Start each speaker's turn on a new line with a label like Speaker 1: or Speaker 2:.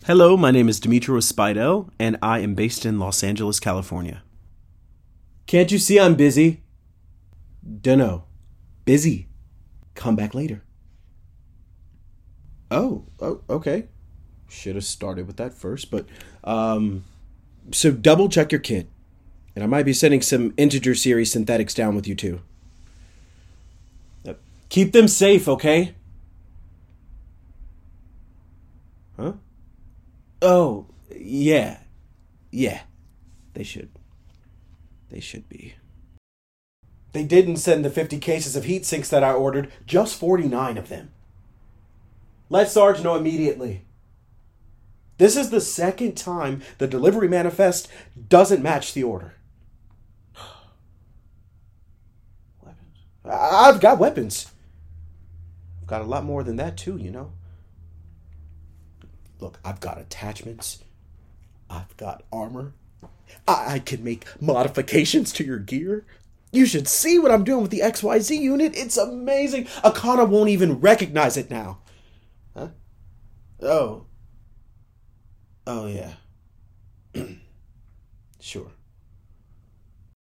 Speaker 1: Hello, my name is Demetrios Spidel, and I am based in Los Angeles, California.
Speaker 2: Can't you see I'm busy? Dunno. Busy. Come back later. Oh, okay. Should have started with that first, but, so double check your kit. And I might be sending some integer series synthetics down with you too. Keep them safe, okay? Huh? Oh, yeah. Yeah. They should. They should be. They didn't send the 50 cases of heat sinks that I ordered, just 49 of them. Let Sarge know immediately. This is the second time the delivery manifest doesn't match the order. Weapons. I've got weapons. I've got a lot more than that too, you know. Look, I've got attachments. I've got armor. I can make modifications to your gear. You should see what I'm doing with the XYZ unit. It's amazing. Akana won't even recognize it now. Huh? Oh. Oh, yeah. Sure.